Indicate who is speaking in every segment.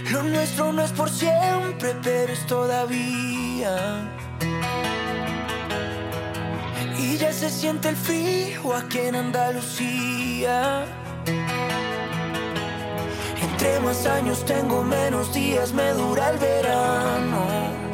Speaker 1: Lo nuestro no es por siempre, pero es todavía. Y ya se siente el frío aquí en Andalucía. Entre más años tengo, menos días me dura el verano.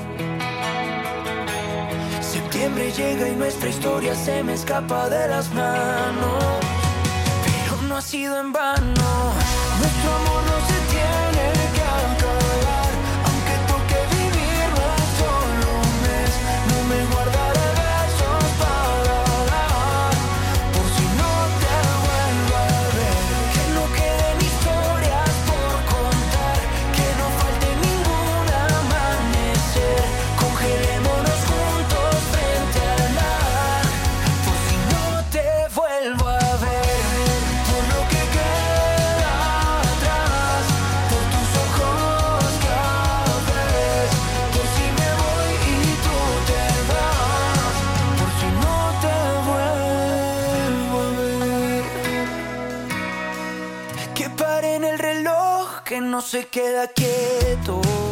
Speaker 1: Septiembre llega y nuestra historia se me escapa de las manos. Pero no ha sido en vano. Nuestro amor no se tiene que acabar. Aunque toque vivirlo solo un mes, no me guardaré besos para dar, por si no te vuelvo a ver. Que no queden historias por contar, que no falte ningún amanecer. Congelémonos juntos frente al mar, por si no te vuelvo a ver. Por lo que queda atrás, por tus ojos cafés, por si me voy y tú te vas, por si no te vuelvo a ver. Que pare en el reloj que no se queda quieto.